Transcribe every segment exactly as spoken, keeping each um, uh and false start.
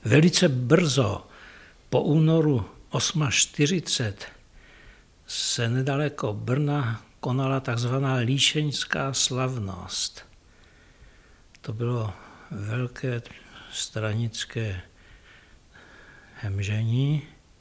Velice brzo po únoru čtyřicet osm se nedaleko Brna konala takzvaná líšeňská slavnost. To bylo velké stranické hemžení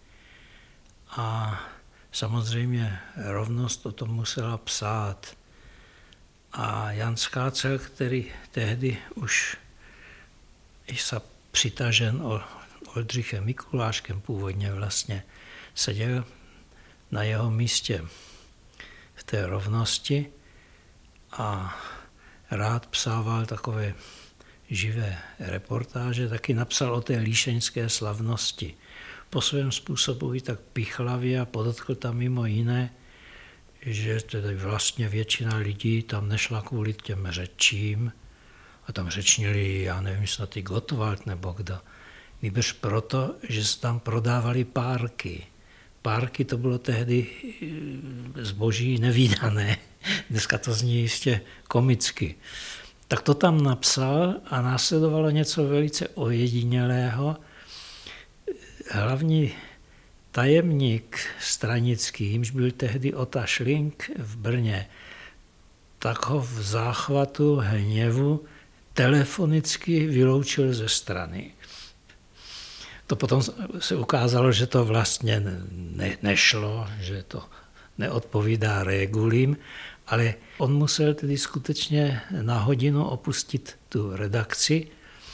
a samozřejmě rovnost o tom musela psát. A Jan Skácel, který tehdy už se přitažen Oldřichem Mikuláškem původně vlastně, seděl na jeho místě v té rovnosti a rád psával takové živé reportáže, taky napsal o té líšeňské slavnosti. Po svém způsobu i tak pichlavě a podotkl tam mimo jiné, že tedy vlastně většina lidí tam nešla kvůli těm řečím a tam řečnili, já nevím, snad i Gottwald nebo kdo, nýbrž proto, že se tam prodávali párky. Párky to bylo tehdy zboží nevídané, dneska to zní jistě komicky. Tak to tam napsal a následovalo něco velice ojedinělého. Hlavní tajemník stranický, jimž byl tehdy Ota Šlink v Brně, tak ho v záchvatu hněvu telefonicky vyloučil ze strany. To potom se ukázalo, že to vlastně ne, nešlo, že to neodpovídá regulím, ale on musel tedy skutečně na hodinu opustit tu redakci.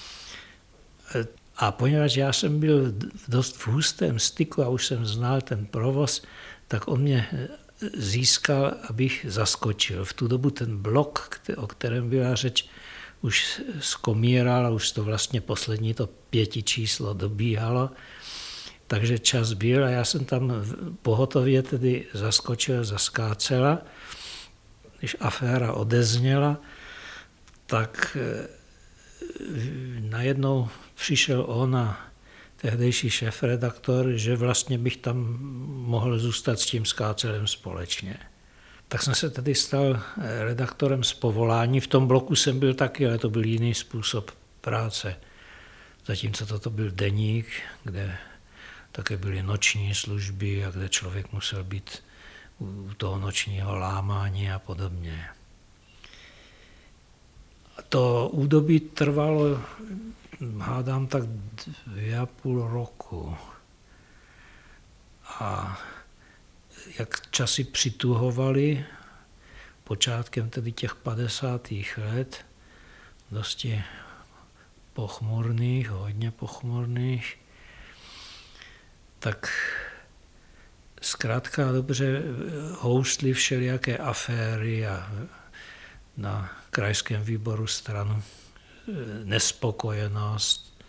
A poněvadž já jsem byl dost v hustém styku a už jsem znal ten provoz, tak on mě získal, abych zaskočil. V tu dobu ten blok, o kterém byla řeč, už skomíral a už to vlastně poslední to pěti číslo dobíhalo, takže čas byl a já jsem tam pohotově tedy zaskočil za Skácela. Když aféra odezněla, tak najednou přišel on a tehdejší šéfredaktor, že vlastně bych tam mohl zůstat s tím Skácelem společně. Tak jsem se tedy stal redaktorem z povolání. V tom bloku jsem byl taky, ale to byl jiný způsob práce. Zatímco toto byl deník, kde také byly noční služby a kde člověk musel být u toho nočního lámání a podobně. To údobí trvalo, hádám, tak dvě a půl roku. A jak časy přituhovaly, počátkem tedy těch padesátých let, dosti pochmurných, hodně pochmurných, tak zkrátka dobře houstly všelijaké aféry a na krajském výboru stranu nespokojenost.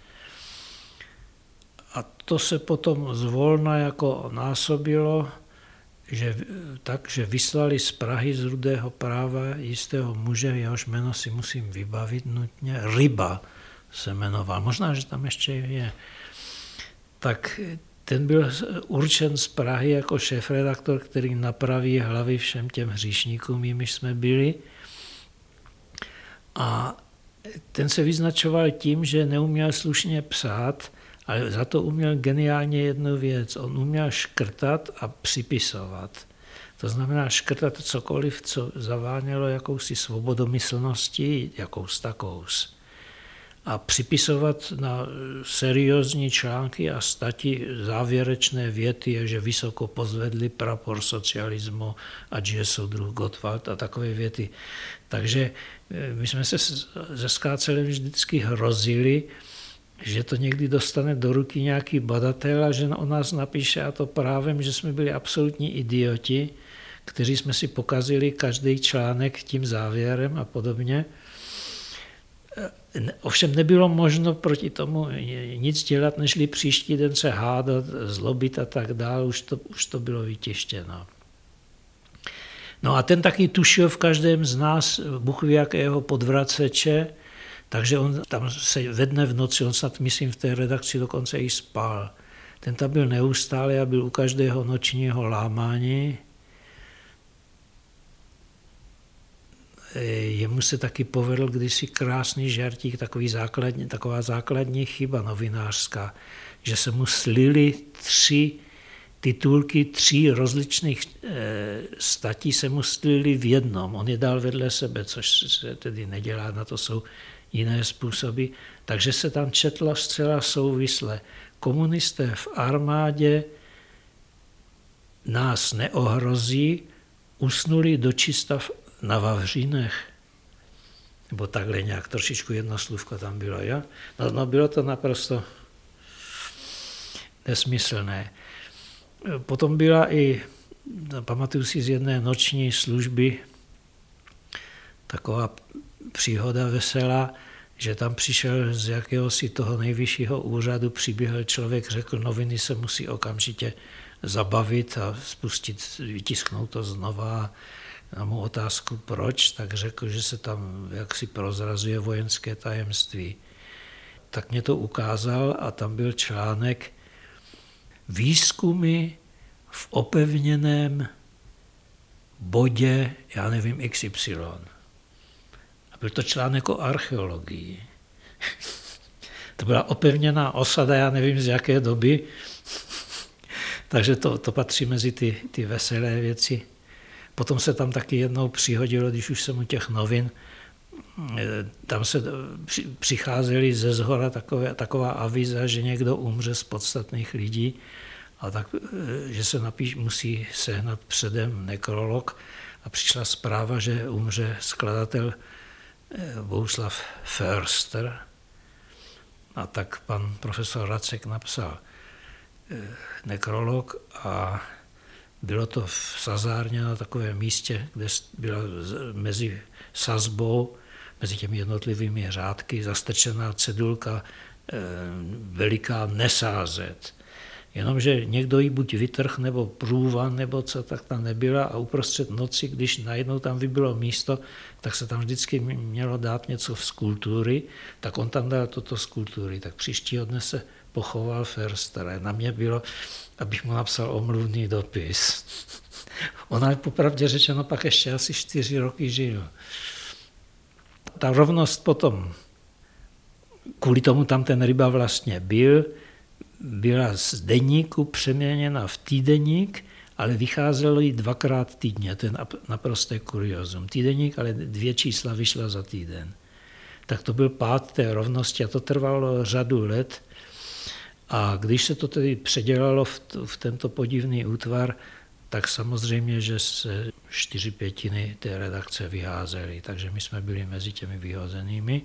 A to se potom zvolna jako násobilo, že, tak, že vyslali z Prahy z Rudého Práva jistého muže, jehož jméno si musím vybavit nutně, Ryba se jmenoval, možná, že tam ještě je. Tak ten byl určen z Prahy jako šéfredaktor, který napraví hlavy všem těm hříšníkům, jimiž jsme byli. A ten se vyznačoval tím, že neuměl slušně psát, ale za to uměl geniálně jednu věc. On uměl škrtat a připisovat. To znamená škrtat cokoliv, co zavánělo jakousi svobodomyslností, jakous takous. A připisovat na seriózní články a stati závěrečné věty, že vysoko pozvedli prapor socialismu a že soudruh Gottwald a takové věty. Takže my jsme se se Skácelem vždycky hrozili, že to někdy dostane do ruky nějaký badatel a že o nás napíše, a to právem, že jsme byli absolutní idioti, kteří jsme si pokazili každý článek tím závěrem a podobně. Ovšem nebylo možno proti tomu nic dělat, nežli příští den se hádat, zlobit a tak dále, už to, už to bylo vytištěno. No a ten taky tušil v každém z nás Bůh ví jakého podvraceče, takže on tam se ve dne v noci, on snad myslím v té redakci dokonce i spal. Ten tam byl neustále a byl u každého nočního lámání. jemu se taky povedl kdysi krásný žertík, takový základní, taková základní chyba novinářská, že se mu slily tři titulky tří rozličných e, statí se mu slily v jednom. On je dal vedle sebe, což se tedy nedělá, na to jsou jiné způsoby. Takže se tam četlo zcela souvisle. Komunisté v armádě nás neohrozí, usnuli dočista na Vavřínech. Nebo takhle nějak, trošičku jedno slůvko tam bylo. Jo? No, no bylo to naprosto nesmyslné. Potom byla i, pamatuju si z jedné noční služby, taková příhoda veselá, že tam přišel z jakéhosi toho nejvyššího úřadu, přiběhl člověk, řekl, noviny se musí okamžitě zabavit a spustit, vytisknout to znova. Na mou otázku proč, tak řekl, že se tam jaksi prozrazuje vojenské tajemství. Tak mě to ukázal a tam byl článek Výzkumy v opevněném bodě, já nevím, iks ypsilon. A byl to článek o archeologii. To byla opevněná osada, já nevím z jaké doby. Takže to, to patří mezi ty, ty veselé věci. Potom se tam taky jednou přihodilo, když už jsem u těch novin, tam se přicházeli ze zhora takové, taková aviza, že někdo umře z podstatných lidí, a tak, že se napíš, musí sehnat předem nekrolog a přišla zpráva, že umře skladatel Bohuslav Förster. A tak pan profesor Racek napsal nekrolog a bylo to v Sazárně na takovém místě, kde byla mezi sazbou, mezi těmi jednotlivými řádky zastrčená cedulka e, veliká nesázet. Jenomže někdo ji buď vytrh, nebo průvan, nebo co, tak tam nebyla a uprostřed noci, když najednou tam vybylo místo, tak se tam vždycky mělo dát něco z kultury, tak on tam dal toto z kultury. Tak příštího dne se pochoval Förster. Na mě bylo, abych mu napsal omluvný dopis. Ona popravdě řečeno pak ještě asi čtyři roky žil. Ta rovnost potom, kvůli tomu tam ten Ryba vlastně byl, byla z deníku přeměněna v týdeník, ale vycházelo jí dvakrát týdně, to je naprosté kuriozum. Týdeník, ale dvě čísla vyšla za týden. Tak to byl pád té rovnosti a to trvalo řadu let. A když se to tedy předělalo v, t- v tento podivný útvar, tak samozřejmě, že se čtyři pětiny té redakce vyházely, takže my jsme byli mezi těmi vyhozenými.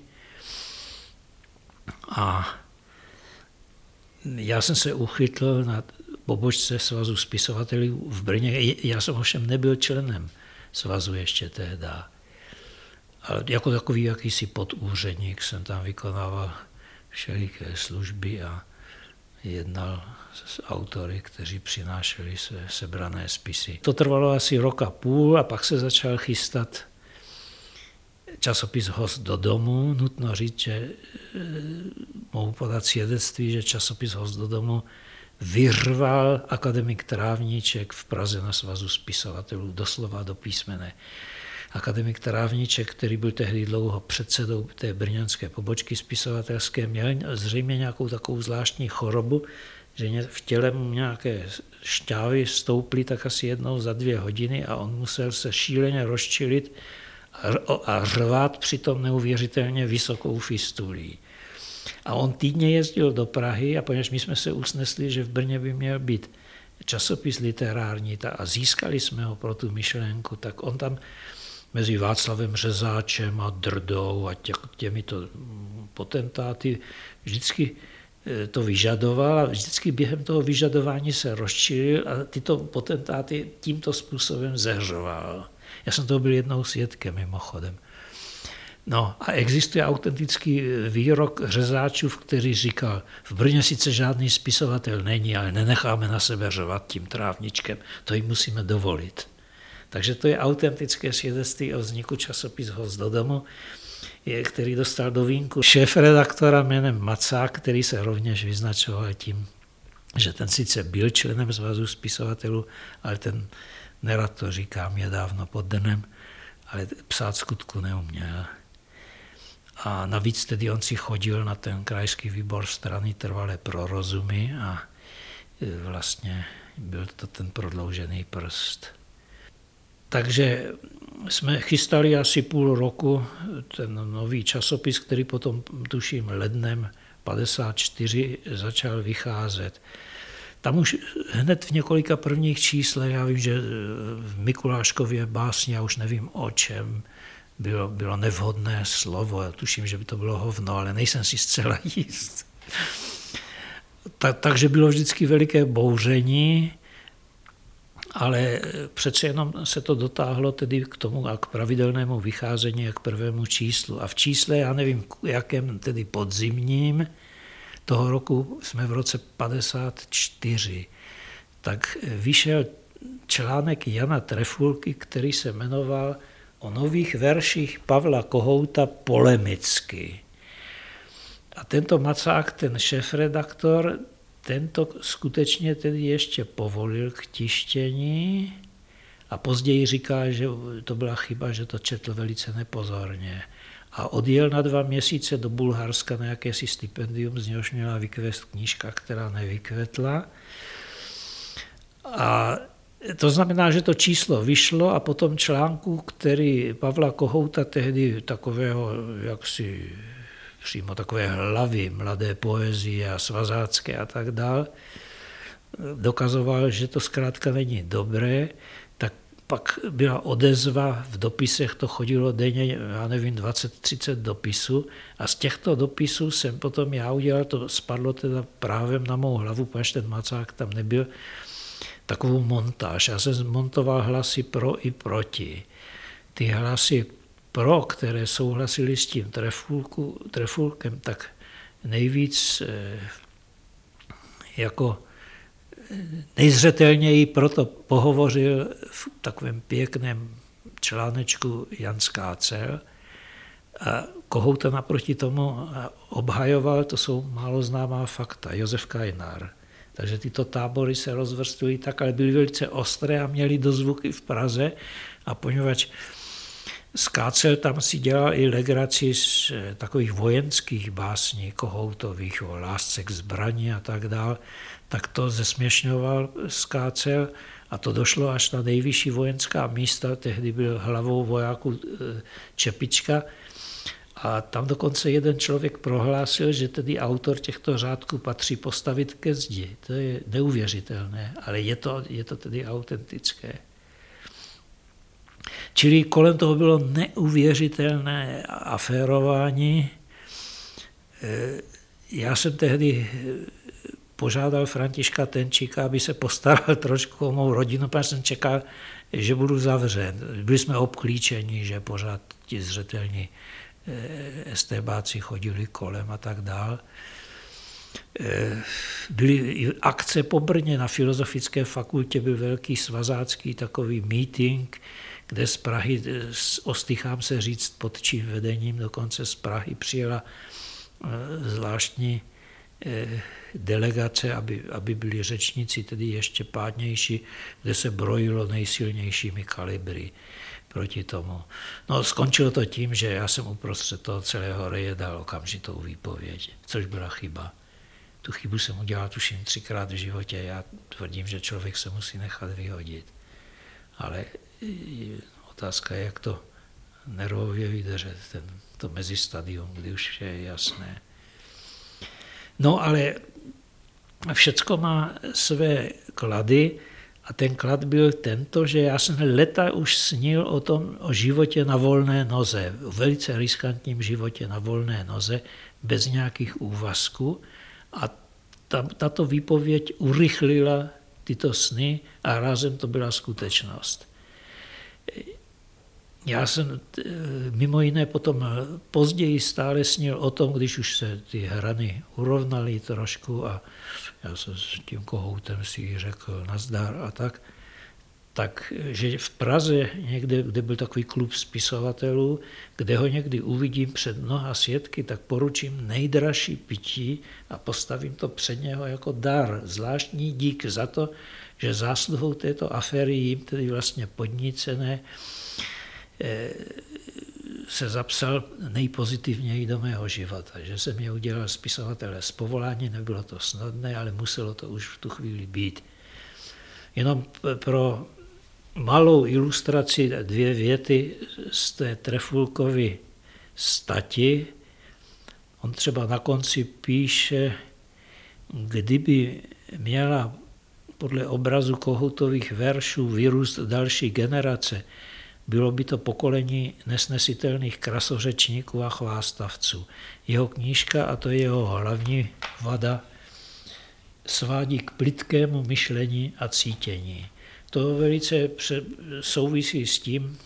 A já jsem se uchytl na pobočce Svazu spisovatelů v Brně. Já jsem ovšem nebyl členem svazu ještě tehda. Ale jako takový jakýsi podúředník jsem tam vykonával všeliké služby a jednal s autory, kteří přinášeli své sebrané spisy. To trvalo asi rok a půl a pak se začal chystat časopis Host do domu. Nutno říct, že e, mohu podat svědectví, že časopis Host do domu vyrval akademik Trávníček v Praze na Svazu spisovatelů, doslova do písmene. Akademik Trávníček, který byl tehdy dlouho předsedou té brněnské pobočky spisovatelské, měl zřejmě nějakou takovou zvláštní chorobu, že v těle mu nějaké šťávy stouply tak asi jednou za dvě hodiny a on musel se šíleně rozčilit a řvát přitom neuvěřitelně vysokou fistulí. A on týdně jezdil do Prahy a poněvadž my jsme se usnesli, že v Brně by měl být časopis literární a získali jsme ho pro tu myšlenku, tak on tam mezi Václavem Řezáčem a Drdou a tě, těmito potentáty vždycky to vyžadoval a vždycky během toho vyžadování se rozčilil a tyto potentáty tímto způsobem zehřoval. Já jsem toho byl jednou svědkem mimochodem. No a existuje autentický výrok Řezáčův, který říkal, v Brně sice žádný spisovatel není, ale nenecháme na sebe řvat tím trávničkem, to jim musíme dovolit. Takže to je autentické svědectví o vzniku časopis Host do domu, který dostal do vínku šéfredaktora jménem Macák, který se rovněž vyznačoval tím, že ten sice byl členem Svazu spisovatelů, ale ten nerad to říkám, je dávno pod dnem ale psát skutku neuměl. A navíc tedy on si chodil na ten krajský výbor strany Trvalé pro rozumy a vlastně byl to ten prodloužený prst. Takže jsme chystali asi půl roku ten nový časopis, který potom, tuším, lednem padesát čtyři začal vycházet. Tam už hned v několika prvních číslech, já vím, že v Mikuláškově básni, já už nevím o čem, bylo, bylo nevhodné slovo, já tuším, že by to bylo hovno, ale nejsem si zcela jist. Ta, takže bylo vždycky veliké bouření, ale přece jenom se to dotáhlo tedy k tomu a k pravidelnému vycházení a k prvému číslu. A v čísle, já nevím, jakém tedy podzimním, toho roku jsme v roce padesát čtyři, tak vyšel článek Jana Trefulky, který se jmenoval O nových verších Pavla Kohouta polemicky. A tento Macák, ten šéfredaktor, tento skutečně tedy ještě povolil k tištění a později říká, že to byla chyba, že to četl velice nepozorně. A odjel na dva měsíce do Bulharska na jakési stipendium, z něhož měla vykvést knížka, která nevykvetla. A to znamená, že to číslo vyšlo a potom článku, který Pavla Kohouta, tehdy takového jaksi přímo takové hlavy mladé poezie a svazácké a tak dál, dokazoval, že to zkrátka není dobré, tak pak byla odezva, v dopisech to chodilo denně, já nevím, dvacet třicet dopisů a z těchto dopisů jsem potom já udělal, to spadlo teda právem na mou hlavu, protože ten Macák tam nebyl, takovou montáž. Já jsem zmontoval hlasy pro i proti. Ty hlasy pro, které souhlasili s tím trefulku, trefulkem, tak nejvíc jako nejzřetelněji proto pohovořil v takovém pěkném článečku Jan Skácel a Kohouta naproti tomu obhajoval, to jsou málo známá fakta, Josef Kajnár. Takže tyto tábory se rozvrstují tak, ale byly velice ostré a měly dozvuky v Praze a poněvadž Skácel tam si dělal i legraci z takových vojenských básní Kohoutových o lásce k zbraní a tak dál, tak to zesměšňoval Skácel a to došlo až na nejvyšší vojenská místa, tehdy byl hlavou vojáků Čepička a tam dokonce jeden člověk prohlásil, že tedy autor těchto řádků patří postavit ke zdi. To je neuvěřitelné, ale je to, je to tedy autentické. Čili kolem toho bylo neuvěřitelné aférování. Já jsem tehdy požádal Františka Tenčíka, aby se postaral trošku o mou rodinu, protože jsem čekal, že budu zavřen. Byli jsme obklíčeni, že pořád ti zřetelní estébáci chodili kolem a tak dál. Byly akce po Brně na Filozofické fakultě, byl velký svazácký takový meeting, kde z Prahy, ostýchám se říct pod čím vedením, dokonce z Prahy přijela zvláštní delegace, aby, aby byli řečníci tedy ještě pádnější, kde se brojilo nejsilnějšími kalibry proti tomu. No, skončilo to tím, že já jsem uprostřed toho celého reje dal okamžitou výpověď, což byla chyba. Tu chybu jsem udělal tuším třikrát v životě. Já tvrdím, že člověk se musí nechat vyhodit. Ale otázka je, jak to nervově vydržet, ten, to mezistadium, kdy už je jasné. No ale všecko má své klady a ten klad byl tento, že já jsem leta už snil o tom, o životě na volné noze, o velice riskantním životě na volné noze, bez nějakých úvazků a ta, tato výpověď urychlila tyto sny a rázem to byla skutečnost. Já jsem mimo jiné potom později stále snil o tom, když už se ty hrany urovnaly trošku a já jsem s tím Kohoutem si řekl nazdar a tak, tak, že v Praze někde, kde byl takový klub spisovatelů, kde ho někdy uvidím před mnoha svědky, tak poručím nejdražší pití a postavím to před něho jako dar, zvláštní dík za to, že zásluhou této aféry jim tedy vlastně podnícené se zapsal nejpozitivněji do mého života, že jsem mě udělal spisovatele z povolání, nebylo to snadné, ale muselo to už v tu chvíli být. Jenom pro malou ilustraci dvě věty z té Trefulkovy stati. On třeba na konci píše, kdyby měla podle obrazu Kohoutových veršů vyrůst další generace, bylo by to pokolení nesnesitelných krasořečníků a chvástavců. Jeho knížka, a to je jeho hlavní vada, svádí k plytkému myšlení a cítění. To velice souvisí s tím,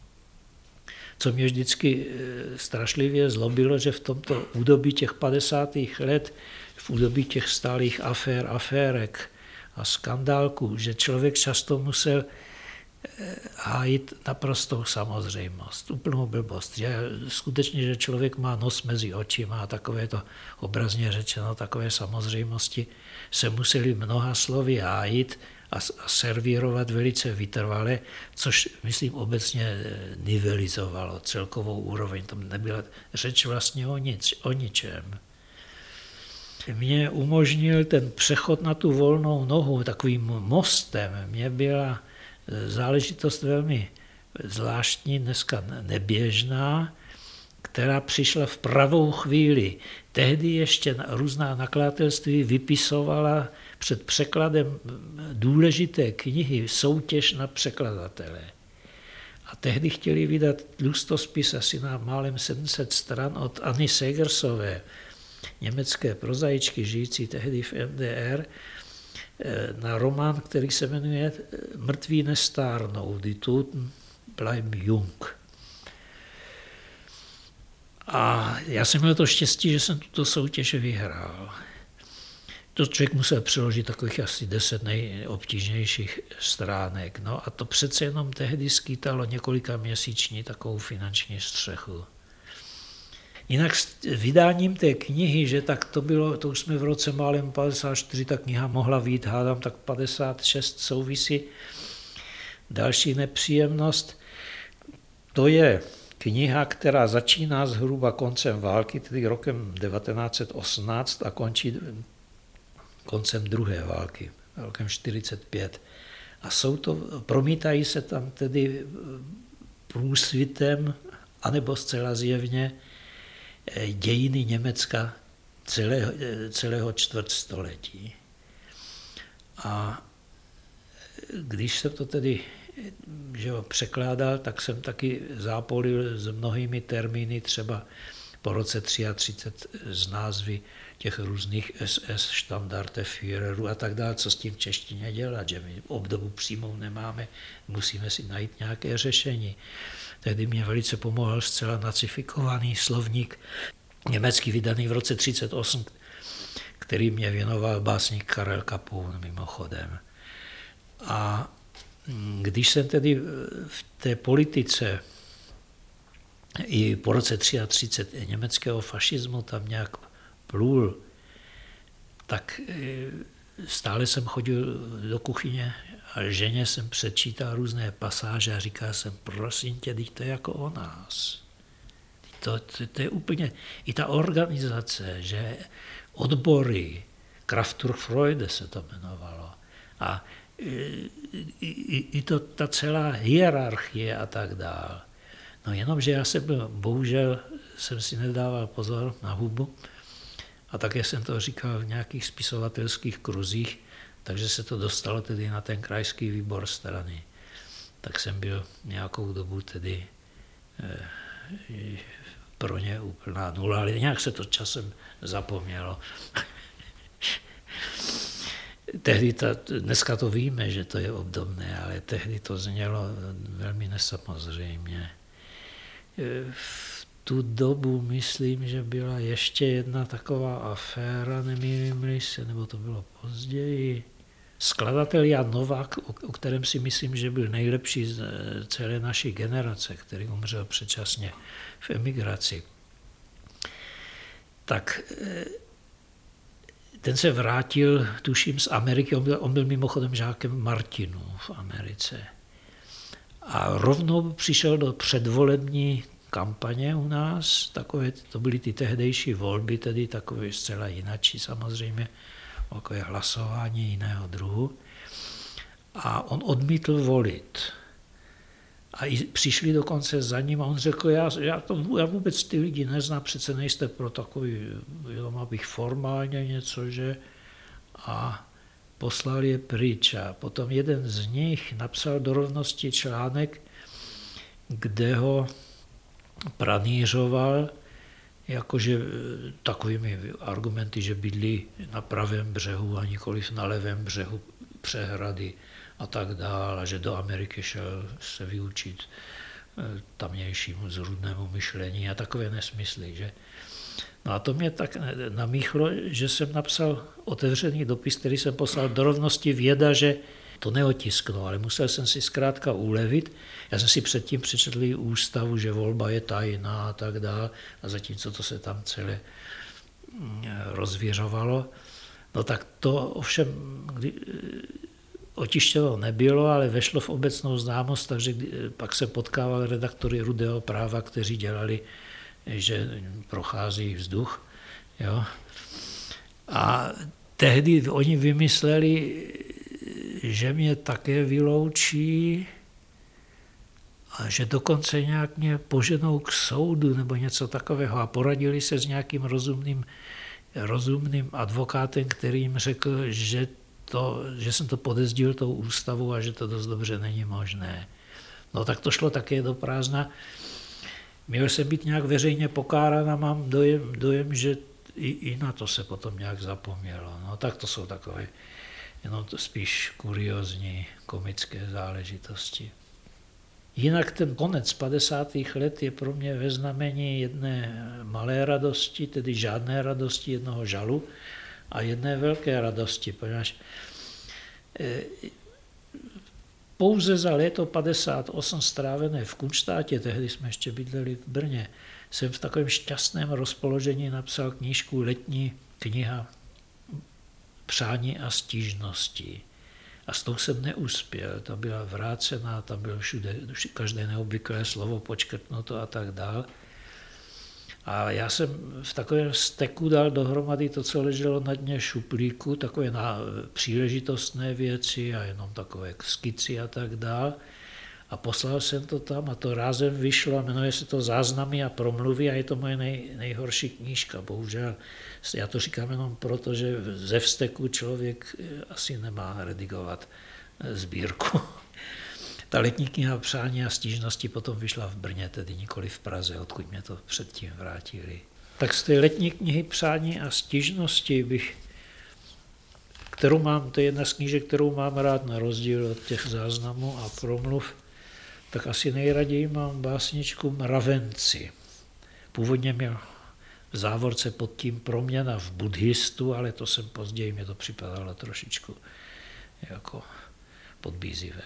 co mě vždycky strašlivě zlobilo, že v tomto údobí těch padesátých let, v údobí těch stálých afér, aférek a skandálků, že člověk často musel hájit naprostou samozřejmost, úplnou blbost. Že skutečně, že člověk má nos mezi očima a takové to obrazně řečeno, takové samozřejmosti se museli mnoha slovy hájit a servírovat velice vytrvale, což, myslím, obecně nivelizovalo celkovou úroveň. Tam nebyla řeč vlastně o, nic, o ničem. Mě umožnil ten přechod na tu volnou nohu takovým mostem. Mě byla záležitost velmi zvláštní, dneska neběžná, která přišla v pravou chvíli. Tehdy ještě různá nakladatelství vypisovala před překladem důležité knihy soutěž na překladatele. A tehdy chtěli vydat tlustospis asi na málem sedm set stran od Anny Segersové, německé prozaičky žijící tehdy v M D R, na román, který se jmenuje Mrtví nestárnou, Die Toten bleiben jung. A já jsem měl to štěstí, že jsem tuto soutěž vyhrál. To člověk musel přeložit takových asi deset nejobtížnějších stránek. No a to přece jenom tehdy skýtalo několika měsíční takovou finanční střechu. Jinak s vydáním té knihy, že tak to bylo, to už jsme v roce málem padesát čtyři, ta kniha mohla vyjít, hádám, tak padesát šest souvisí. Další nepříjemnost, to je kniha, která začíná zhruba koncem války, tedy rokem devatenáct set osmnáct a končí koncem druhé války, rokem čtyřicet pět. A jsou to, promítají se tam tedy průsvitem, anebo zcela zjevně, dějiny Německa celého, celého čtvrtstoletí. A když jsem to tedy že ho, překládal, tak jsem taky zápolil s mnohými termíny, třeba po roce třicet tři z názvy těch různých S S, Standarte, Führerů a tak dále, co s tím v češtině dělat, že my obdobu přímou nemáme, musíme si najít nějaké řešení. Tehdy mě velice pomohl zcela nacifikovaný slovník, německý vydaný v roce třicet osm, který mě věnoval básník Karel Kapun mimochodem. A když jsem tedy v té politice i po roce třicet tři německého fašismu tam nějak plul, tak stále jsem chodil do kuchyně a ženě jsem přečítal různé pasáže a říkal jsem, prosím tě, teď to je jako o nás. To, to, to je úplně, i ta organizace, že odbory, Kraft durch Freude se to jmenovalo, a i, i, i to, ta celá hierarchie a tak dál. No jenomže já jsem byl, bohužel jsem si nedával pozor na hubu a také jsem to říkal v nějakých spisovatelských kruzích, takže se to dostalo tedy na ten krajský výbor strany. Tak jsem byl nějakou dobu tedy eh, pro ně úplná nula, ale nějak se to časem zapomnělo. Tehdy ta, dneska to víme, že to je obdobné, ale tehdy to znělo velmi nesamozřejmě. V tu dobu myslím, že byla ještě jedna taková aféra, nemýlím se, nebo to bylo později. Skladatel Jan Novák, o kterém si myslím, že byl nejlepší z celé naší generace, který umřel předčasně v emigraci, tak ten se vrátil, tuším, z Ameriky, on byl, on byl mimochodem žákem Martinů v Americe. A rovnou přišel do předvolební kampaně u nás, takové, to byly ty tehdejší volby, tedy takové zcela jinačí samozřejmě, takové hlasování jiného druhu. A on odmítl volit. A i přišli dokonce za ním a on řekl, já, já, to, já vůbec ty lidi neznám, přece nejste pro takový, jenom abych formálně něco, že... A poslal je pryč. A potom jeden z nich napsal do Rovnosti článek, kde ho pranířoval, jakože takovými argumenty, že bydlí na pravém břehu a nikoliv na levém břehu přehrady a tak dále, a že do Ameriky šel se vyučit tamnějšímu zrůdnému myšlení a takové nesmysly, že? No a to mě tak namíchlo, že jsem napsal otevřený dopis, který jsem poslal do Rovnosti věda, že to neotisknu, ale musel jsem si zkrátka ulevit. Já jsem si předtím přečetl ústavu, že volba je tajná a tak dále, a zatímco to se tam celé rozvěřovalo. No tak to ovšem kdy, otištěno nebylo, ale vešlo v obecnou známost, takže pak se potkával redaktory Rudého práva, kteří dělali, že prochází vzduch. Jo. A tehdy oni vymysleli, že mě také vyloučí a že dokonce nějak mě poženou k soudu nebo něco takového a poradili se s nějakým rozumným, rozumným advokátem, který jim řekl, že, to, že jsem to podezdil tou ústavu a že to dost dobře není možné. No tak to šlo také do prázdna. Měl jsem být nějak veřejně pokárán a mám dojem, dojem že i, i na to se potom nějak zapomnělo. No tak to jsou takové jenom to spíš kuriózní, komické záležitosti. Jinak ten konec padesátých let je pro mě ve znamení jedné malé radosti, tedy žádné radosti, jednoho žalu a jedné velké radosti, poněvadž pouze za léto padesát osm strávené v Kunštátě, tehdy jsme ještě bydleli v Brně, jsem v takovém šťastném rozpoložení napsal knížku Letní kniha Přání a stížnosti. A s tou jsem neuspěl. Ta byla vrácená, tam bylo všude, každé neobvyklé slovo počkrtnuto a tak dál. A já jsem v takovém steku dal dohromady to, co leželo na dně šuplíku, takové na příležitostné věci a jenom takové skici a tak dál. A poslal jsem to tam a to rázem vyšlo a jmenuje se to Záznamy a promluvy a je to moje nej, nejhorší knížka. Bohužel, já to říkám jenom proto, že ze vzteku člověk asi nemá redigovat sbírku. Ta letní kniha Přání a stížnosti potom vyšla v Brně, tedy nikoli v Praze, odkud mě to předtím vrátili. Tak z té letní knihy Přání a stížnosti bych, kterou mám, to je jedna z knížek, kterou mám rád na rozdíl od těch záznamů a promluv, tak asi nejraději mám básničku Mravenci. Původně měl v závorce pod tím proměna v buddhistu, ale to jsem později, mě to připadalo trošičku jako podbízivé.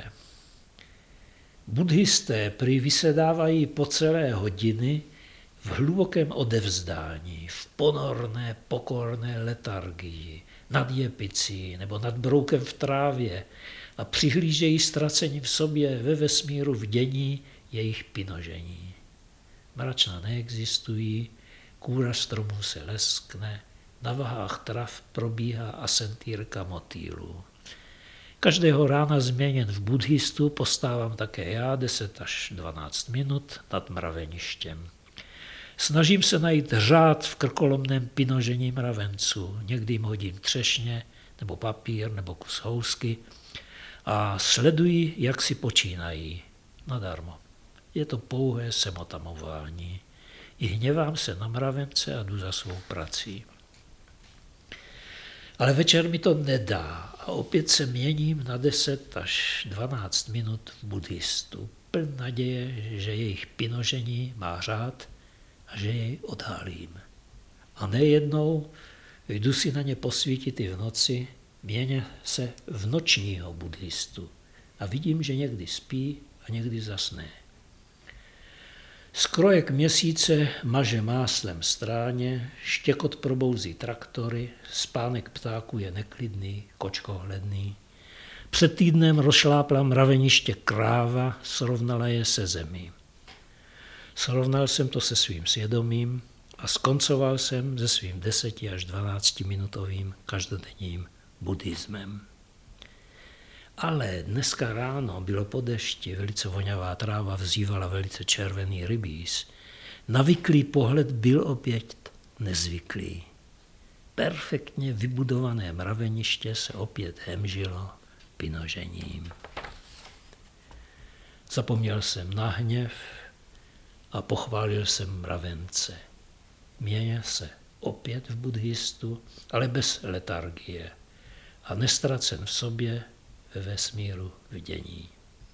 Buddhisté prý vysedávají po celé hodiny v hlubokém odevzdání, v ponorné, pokorné letargii, nad jepicí nebo nad broukem v trávě a přihlížejí ztracení v sobě ve vesmíru v dění jejich pinožení. Mračna neexistují, kůra stromů se leskne, na vahách trav probíhá asentýrka motýlů. Každého rána změněn v buddhistu postávám také já deset až dvanáct minut nad mraveništěm. Snažím se najít řád v krkolomném pinožení mravenců. Někdy jim hodím třešně, nebo papír, nebo kus housky a sleduji, jak si počínají. Nadarmo. Je to pouhé semotamování. I hněvám se na mravence a jdu za svou prací. Ale večer mi to nedá a opět se měním na deset až dvanáct minut v buddhistu. Pln naděje, že jejich pinožení má řád a že jej odhalím. A nejednou jdu si na ně posvítit i v noci, měně se v nočního buddhistu a vidím, že někdy spí a někdy zasne. Skrojek měsíce maže máslem stráně, štěkot probouzí traktory, spánek ptáků je neklidný, kočkohledný. Před týdnem rozšlápla mraveniště kráva, srovnala je se zemí. Srovnal jsem to se svým svědomím a skoncoval jsem se svým deseti až dvanáctiminutovým každodenním buddhismem. Ale dneska ráno bylo po dešti, velice vonavá tráva vzývala velice červený rybíz. Navyklý pohled byl opět nezvyklý. Perfektně vybudované mraveniště se opět hemžilo pinožením. Zapomněl jsem na hněv a pochválil jsem mravence. Měně se opět v buddhistu, ale bez letargie a nestracen v sobě ve vesmíru vidění.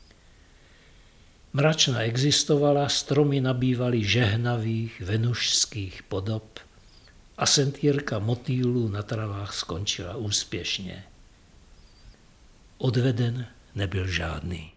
Mračna existovala, stromy nabývaly žehnavých venušských podob a sentírka motýlů na travách skončila úspěšně. Odveden nebyl žádný.